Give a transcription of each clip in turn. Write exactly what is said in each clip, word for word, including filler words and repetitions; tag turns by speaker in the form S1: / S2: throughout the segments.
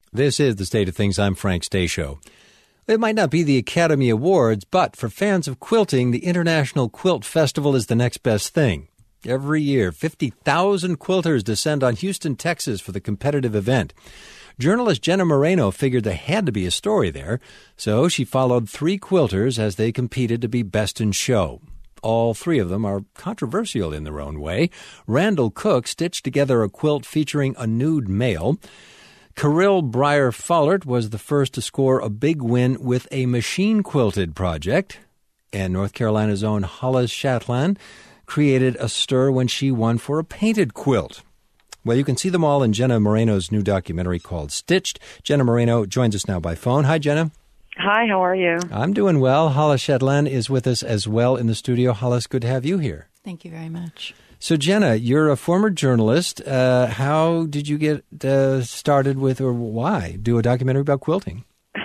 S1: This is The State of Things. I'm Frank Stasio. It might not be the Academy Awards, but for fans of quilting, the International Quilt Festival is the next best thing. Every year, fifty thousand quilters descend on Houston, Texas for the competitive event. Journalist Jenna Moreno figured there had to be a story there, so she followed three quilters as they competed to be best in show. All three of them are controversial in their own way. Randall Cook stitched together a quilt featuring a nude male. Kirill Breyer-Follert was the first to score a big win with a machine-quilted project. And North Carolina's own Hollis Chatelain created a stir when she won for a painted quilt. Well, you can see them all in Jenna Moreno's new documentary called Stitched. Jenna Moreno joins us now by phone. Hi, Jenna.
S2: Hi, how are you?
S1: I'm doing well. Hollis Chatelain is with us as well in the studio. Hollis, good to have you here.
S3: Thank you very much.
S1: So, Jenna, you're a former journalist. Uh, how did you get uh, started with, or why, do a documentary about quilting?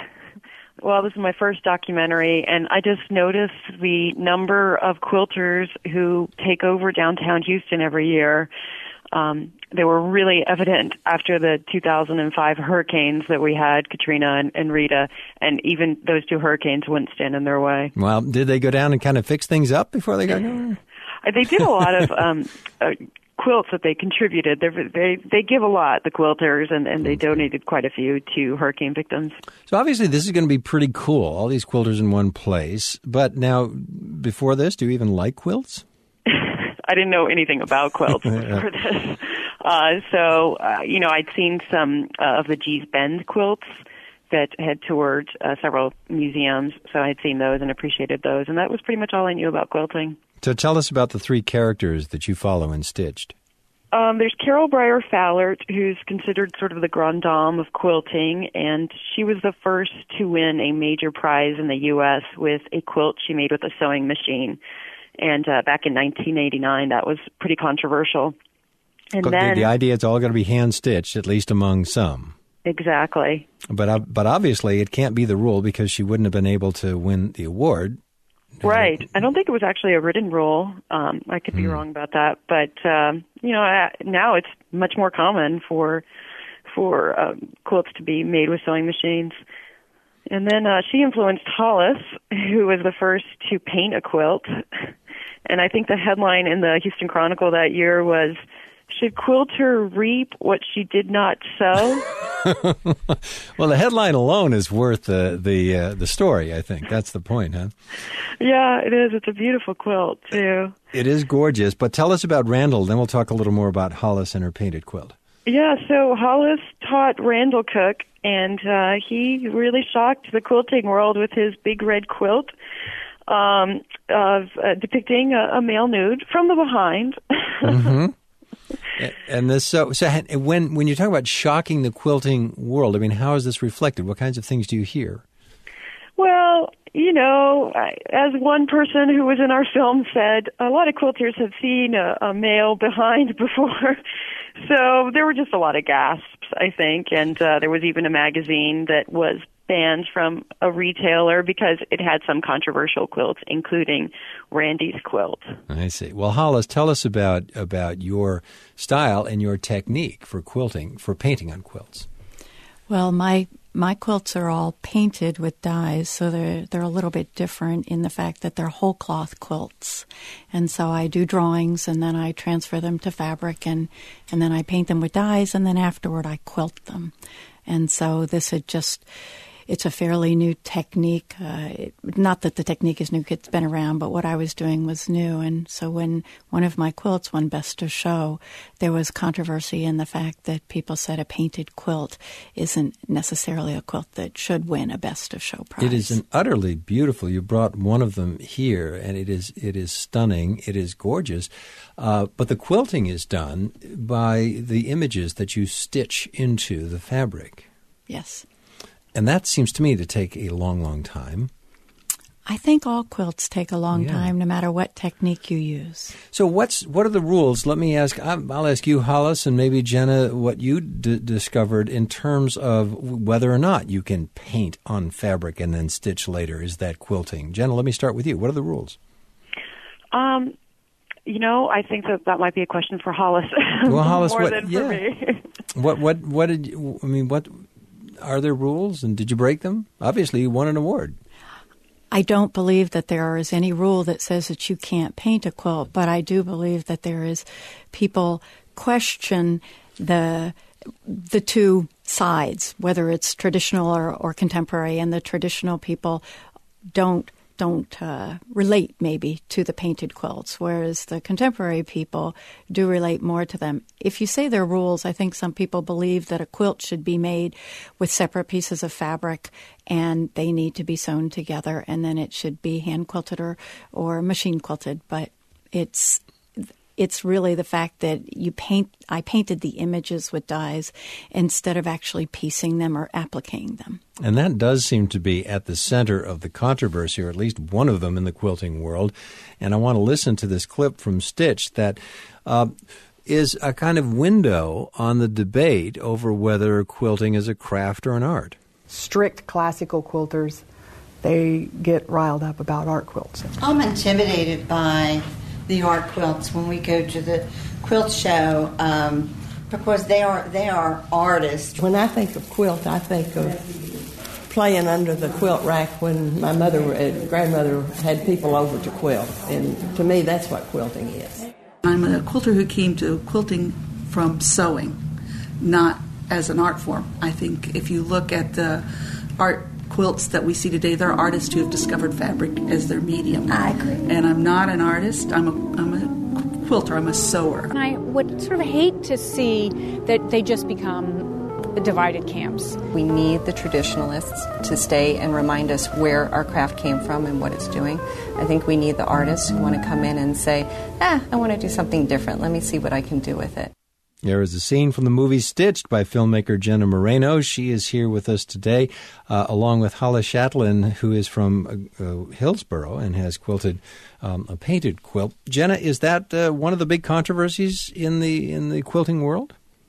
S2: Well, this is my first documentary, and I just noticed the number of quilters who take over downtown Houston every year. Um, they were really evident after the two thousand five hurricanes that we had, Katrina and, and Rita, and even those two hurricanes wouldn't stand in their way.
S1: Well, did they go down and kind of fix things up before they got going?
S2: They did a lot of um, uh, quilts that they contributed. They're, they they give a lot, the quilters, and, and they donated quite a few to hurricane victims.
S1: So obviously this is going to be pretty cool, all these quilters in one place. But now, before this, do you even like quilts?
S2: I didn't know anything about quilts before this. Uh, so, uh, you know, I'd seen some uh, of the Gee's Bend quilts that had toured uh, several museums, so I'd seen those and appreciated those, and that was pretty much all I knew about quilting.
S1: So tell us about the three characters that you follow in Stitched.
S2: Um, there's Kirill Breyer-Follert, who's considered sort of the grande dame of quilting, and she was the first to win a major prize in the U S with a quilt she made with a sewing machine. And uh, back in nineteen eighty-nine, that was pretty controversial. And
S1: the,
S2: then
S1: the idea it's all going to be hand-stitched, at least among some.
S2: Exactly.
S1: But uh, but obviously it can't be the rule because she wouldn't have been able to win the award.
S2: Right. I don't think it was actually a written rule. Um, I could be mm. wrong about that. But, um, you know, uh, now it's much more common for for um, quilts to be made with sewing machines. And then uh, she influenced Hollis, who was the first to paint a quilt. And I think the headline in the Houston Chronicle that year was, "Should quilter reap what she did not sow?"
S1: Well, the headline alone is worth the the uh, the story, I think. That's the point, huh?
S2: Yeah, it is. It's a beautiful quilt, too.
S1: It is gorgeous. But tell us about Randall, then we'll talk a little more about Hollis and her painted quilt.
S2: Yeah, so Hollis taught Randall Cook, and uh, he really shocked the quilting world with his big red quilt um, of uh, depicting a, a male nude from the behind.
S1: Mm-hmm. And this, so, so when when you talk about shocking the quilting world, I mean, how is this reflected? What kinds of things do you hear?
S2: Well, you know, as one person who was in our film said, a lot of quilters have seen a, a male behind before. So there were just a lot of gasps, I think, and uh, there was even a magazine that was banned from a retailer because it had some controversial quilts, including Randy's quilt.
S1: I see. Well, Hollis, tell us about about your style and your technique for quilting, for painting on quilts.
S3: Well, my my quilts are all painted with dyes, so they're they're a little bit different in the fact that they're whole cloth quilts. And so I do drawings, and then I transfer them to fabric, and, and then I paint them with dyes, and then afterward I quilt them. And so this had just... It's a fairly new technique. Uh, it, not that the technique is new, it's been around, but what I was doing was new. And so when one of my quilts won Best of Show, there was controversy in the fact that people said a painted quilt isn't necessarily a quilt that should win a Best of Show prize.
S1: It is an utterly beautiful. You brought one of them here, and it is it is stunning. It is gorgeous. Uh, but the quilting is done by the images that you stitch into the fabric.
S3: Yes.
S1: And that seems to me to take a long, long time.
S3: I think all quilts take a long
S1: yeah.
S3: time, no matter what technique you use.
S1: So what's what are the rules? Let me ask, I'll ask you, Hollis, and maybe Jenna, what you d- discovered in terms of whether or not you can paint on fabric and then stitch later. Is that quilting? Jenna, let me start with you. What are the rules?
S2: Um, you know, I think that that might be a question for Hollis.
S1: Well, Hollis,
S2: more
S1: what,
S2: than
S1: yeah.
S2: for me.
S1: what, what, what did you, I mean, what... are there rules, and did you break them? Obviously, you won an award.
S3: I don't believe that there is any rule that says that you can't paint a quilt, but I do believe that there is people question the the two sides, whether it's traditional or, or contemporary, and the traditional people don't don't uh, relate maybe to the painted quilts, whereas the contemporary people do relate more to them. If you say there are rules, I think some people believe that a quilt should be made with separate pieces of fabric and they need to be sewn together, and then it should be hand quilted or, or machine quilted. But it's it's really the fact that you paint. I painted the images with dyes instead of actually piecing them or appliquing them.
S1: And that does seem to be at the center of the controversy, or at least one of them in the quilting world. And I want to listen to this clip from Stitch that uh, is a kind of window on the debate over whether quilting is a craft or an art.
S4: Strict classical quilters, they get riled up about art quilts.
S5: I'm intimidated by the art quilts when we go to the quilt show um, because they are they are artists.
S6: When I think of quilt, I think of playing under the quilt rack when my mother and grandmother had people over to quilt, and to me that's what quilting is.
S7: I'm a quilter who came to quilting from sewing, not as an art form. I think if you look at the art quilts that we see today, there are artists who have discovered fabric as their medium.
S8: I agree.
S7: And I'm not an artist. I'm a, I'm a quilter. I'm a sewer.
S8: And I would sort of hate to see that they just become divided camps.
S9: We need the traditionalists to stay and remind us where our craft came from and what it's doing. I think we need the artists who want to come in and say, ah, I want to do something different. Let me see what I can do with it.
S1: There is a scene from the movie Stitched by filmmaker Jenna Moreno. She is here with us today, uh, along with Hala Shatlin, who is from uh, Hillsborough and has quilted um, a painted quilt. Jenna, is that uh, one of the big controversies in the in the quilting world?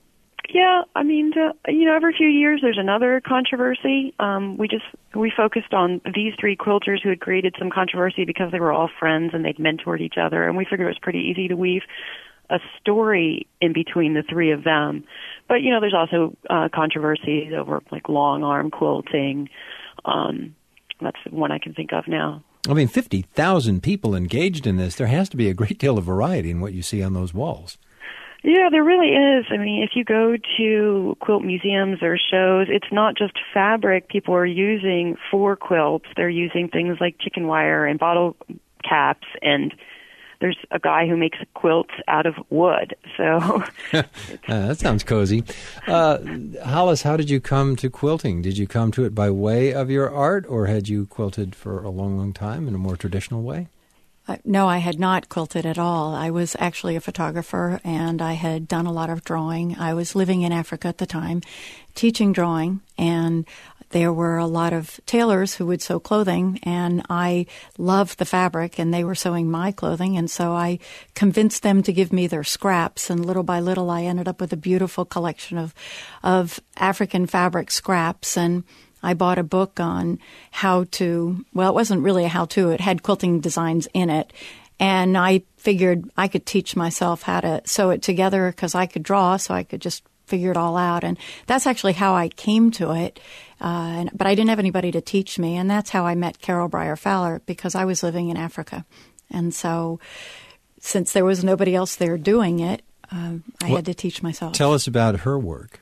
S2: Yeah, I mean, uh, you know, every few years there's another controversy. Um, we just we focused on these three quilters who had created some controversy because they were all friends and they'd mentored each other, and we figured it was pretty easy to weave a story in between the three of them. But, you know, there's also uh, controversies over, like, long arm quilting. Um, that's one I can think of now.
S1: I mean, fifty thousand people engaged in this. There has to be a great deal of variety in what you see on those walls.
S2: Yeah, there really is. I mean, if you go to quilt museums or shows, it's not just fabric people are using for quilts. They're using things like chicken wire and bottle caps, and there's a guy who makes quilts out of wood. So
S1: uh, that sounds cozy. Uh, Hollis, how did you come to quilting? Did you come to it by way of your art, or had you quilted for a long, long time in a more traditional way?
S3: Uh, no, I had not quilted at all. I was actually a photographer, and I had done a lot of drawing. I was living in Africa at the time, teaching drawing, and there were a lot of tailors who would sew clothing, and I loved the fabric, and they were sewing my clothing, and so I convinced them to give me their scraps, and little by little I ended up with a beautiful collection of of African fabric scraps, and I bought a book on how to, well, it wasn't really a how-to, it had quilting designs in it, and I figured I could teach myself how to sew it together because I could draw, so I could just figure it all out. And that's actually how I came to it. Uh, and, but I didn't have anybody to teach me. And that's how I met Carol Breyer Fowler, because I was living in Africa. And so since there was nobody else there doing it, uh, I well, had to teach myself.
S1: Tell us about her work.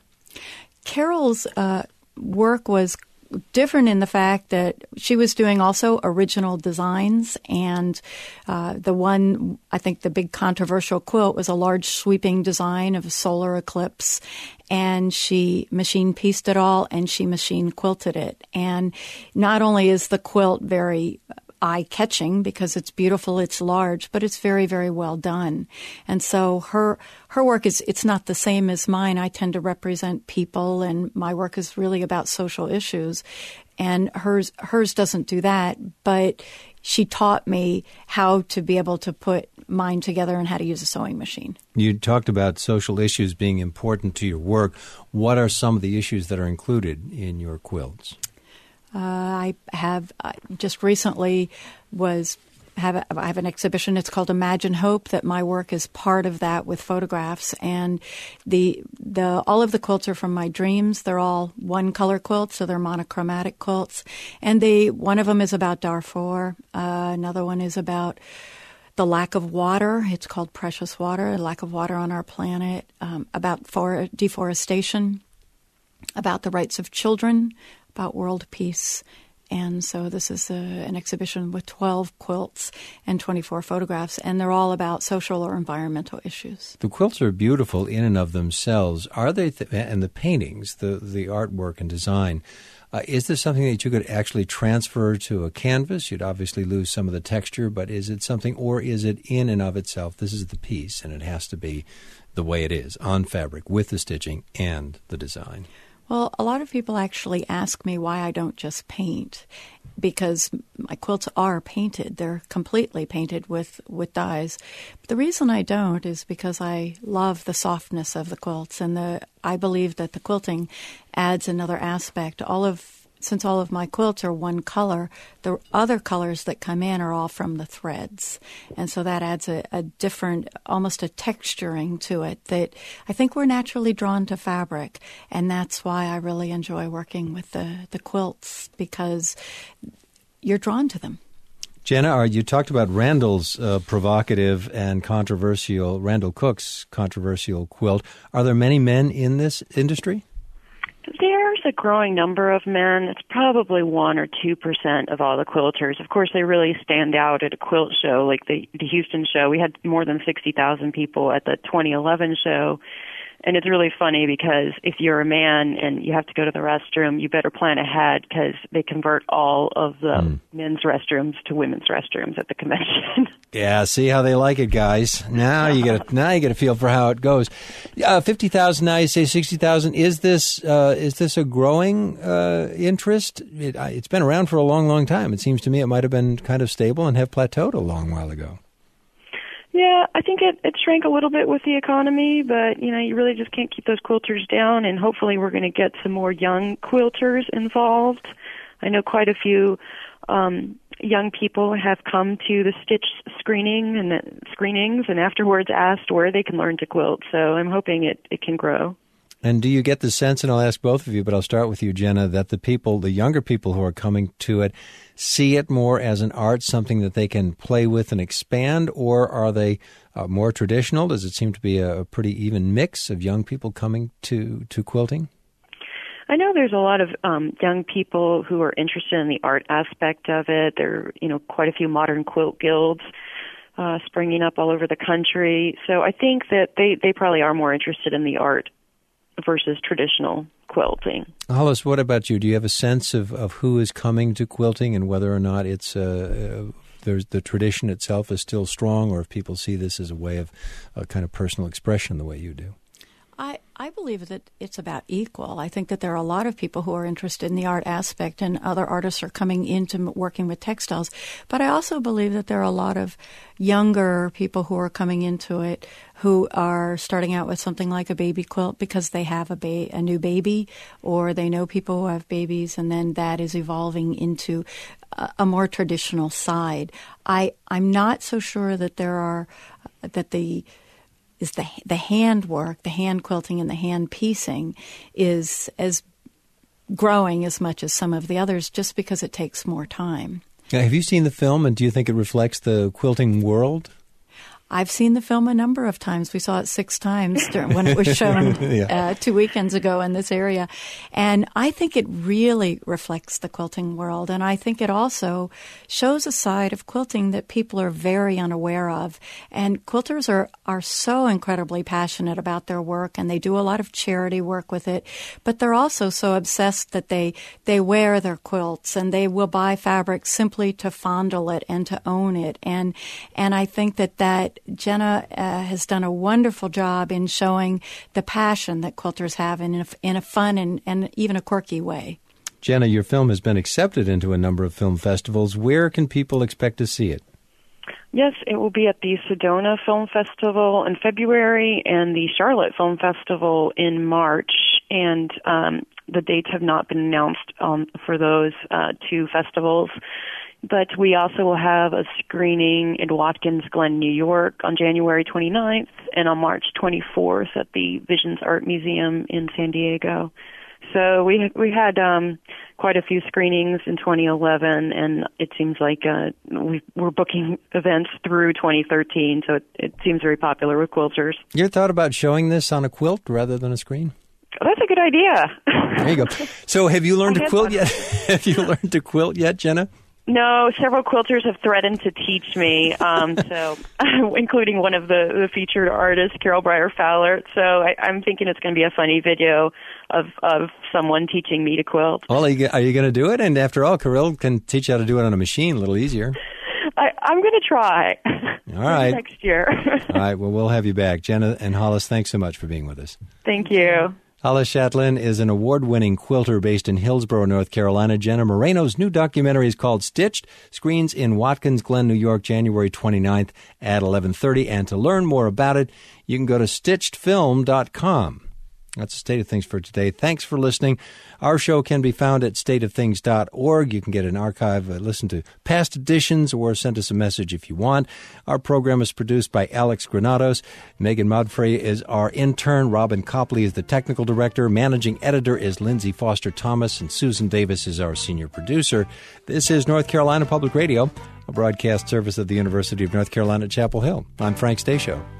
S3: Carol's uh, work was different in the fact that she was doing also original designs, and uh, the one, I think the big controversial quilt was a large sweeping design of a solar eclipse, and she machine pieced it all and she machine quilted it. And not only is the quilt very eye-catching because it's beautiful, it's large, but it's very, very well done. And so her her work is, it's not the same as mine. I tend to represent people, and my work is really about social issues. And hers hers doesn't do that, but she taught me how to be able to put mine together and how to use a sewing machine.
S1: You talked about social issues being important to your work. What are some of the issues that are included in your quilts?
S3: Uh, I have uh, just recently was have a, I have an exhibition. It's called Imagine Hope. That my work is part of that with photographs, and the the all of the quilts are from my dreams. They're all one color quilts, so they're monochromatic quilts. And they one of them is about Darfur. Uh, another one is about the lack of water. It's called Precious Water, lack of water on our planet. Um, about for deforestation, about the rights of children, about world peace. And so this is a, an exhibition with twelve quilts and twenty-four photographs, and they're all about social or environmental issues.
S1: The quilts are beautiful in and of themselves. Are they, th- and the paintings, the, the artwork and design, uh, is this something that you could actually transfer to a canvas? You'd obviously lose some of the texture, but is it something, or is it in and of itself, this is the piece, and it has to be the way it is, on fabric, with the stitching and the design?
S3: Well, a lot of people actually ask me why I don't just paint, because my quilts are painted. They're completely painted with, with dyes. But the reason I don't is because I love the softness of the quilts, and the I believe that the quilting adds another aspect. All of Since all of my quilts are one color, the other colors that come in are all from the threads. And so that adds a, a different, almost a texturing to it that I think we're naturally drawn to fabric. And that's why I really enjoy working with the, the quilts, because you're drawn to them.
S1: Jenna, you talked about Randall's uh, provocative and controversial, Randall Cook's controversial quilt. Are there many men in this industry?
S2: There's a growing number of men. It's probably one or two percent of all the quilters. Of course, they really stand out at a quilt show like the, the Houston show. We had more than sixty thousand people at the twenty eleven show. And it's really funny because if you're a man and you have to go to the restroom, you better plan ahead because they convert all of the mm. men's restrooms to women's restrooms at the convention.
S1: Yeah, see how they like it, guys. Now you get a, now you get a feel for how it goes. Uh, Fifty thousand now, you say sixty thousand. Is this uh, is this a growing uh, interest? It, uh, it's been around for a long, long time. It seems to me it might have been kind of stable and have plateaued a long while ago.
S2: Yeah, I think it, it shrank a little bit with the economy, but, you know, you really just can't keep those quilters down, and hopefully we're going to get some more young quilters involved. I know quite a few um, young people have come to the Stitch screening and the screenings and afterwards asked where they can learn to quilt, so I'm hoping it, it can grow.
S1: And do you get the sense, and I'll ask both of you, but I'll start with you, Jenna, that the people, the younger people who are coming to it, see it more as an art, something that they can play with and expand, or are they uh, more traditional? Does it seem to be a pretty even mix of young people coming to, to quilting?
S2: I know there's a lot of um, young people who are interested in the art aspect of it. There are, you know, quite a few modern quilt guilds uh, springing up all over the country. So I think that they, they probably are more interested in the art versus traditional quilting.
S1: Hollis, what about you? Do you have a sense of, of who is coming to quilting and whether or not it's uh, uh, there's the tradition itself is still strong, or if people see this as a way of a kind of personal expression the way you do?
S3: I, I believe that it's about equal. I think that there are a lot of people who are interested in the art aspect, and other artists are coming into working with textiles. But I also believe that there are a lot of younger people who are coming into it who are starting out with something like a baby quilt because they have a, ba- a new baby, or they know people who have babies, and then that is evolving into a, a more traditional side. I, I'm not so sure that there are, uh, that the is the the handwork, the hand quilting and the hand piecing is as growing as much as some of the others, just because it takes more time.
S1: Now, have you seen the film, and do you think it reflects the quilting world?
S3: I've seen the film a number of times. We saw it six times during, when it was shown yeah. uh, two weekends ago in this area. And I think it really reflects the quilting world. And I think it also shows a side of quilting that people are very unaware of. And quilters are, are so incredibly passionate about their work, and they do a lot of charity work with it. But they're also so obsessed that they, they wear their quilts, and they will buy fabric simply to fondle it and to own it. And, and I think that that Jenna uh, has done a wonderful job in showing the passion that quilters have in a, in a fun and, and even a quirky way.
S1: Jenna, your film has been accepted into a number of film festivals. Where can people expect to see it?
S2: Yes, it will be at the Sedona Film Festival in February and the Charlotte Film Festival in March. And um, the dates have not been announced um, for those uh, two festivals. but we also will have a screening in Watkins Glen, New York on January twenty-ninth and on March twenty-fourth at the Visions Art Museum in San Diego. So we we had um, quite a few screenings in twenty eleven, and it seems like uh, we, we're booking events through twenty thirteen, so it, it seems very popular with quilters.
S1: You ever thought about showing this on a quilt rather than a screen?
S2: Oh, that's a good idea.
S1: There you go. So have you learned to quilt yet? Have you learned to quilt yet, Jenna?
S2: No, several quilters have threatened to teach me, um, so including one of the, the featured artists, Carol Breyer Fowler. So I, I'm thinking it's going to be a funny video of of someone teaching me to quilt.
S1: Well, are you, are you going to do it? And after all, Carol can teach you how to do it on a machine a little easier.
S2: I, I'm going to try.
S1: All right.
S2: Next year.
S1: All right. Well, we'll have you back. Jenna and Hollis, thanks so much for being with us.
S2: Thank you.
S1: Hollis Shatlin is an award-winning quilter based in Hillsborough, North Carolina. Jenna Moreno's new documentary is called Stitched, screens in Watkins Glen, New York, January twenty-ninth at eleven thirty. And to learn more about it, you can go to stitched film dot com. That's the state of things for today. Thanks for listening. Our show can be found at state of things dot org. You can get an archive, uh, listen to past editions, or send us a message if you want. Our program is produced by Alex Granados. Megan Modfrey is our intern. Robin Copley is the technical director. Managing editor is Lindsay Foster Thomas, and Susan Davis is our senior producer. This is North Carolina Public Radio, a broadcast service of the University of North Carolina at Chapel Hill. I'm Frank Stasio.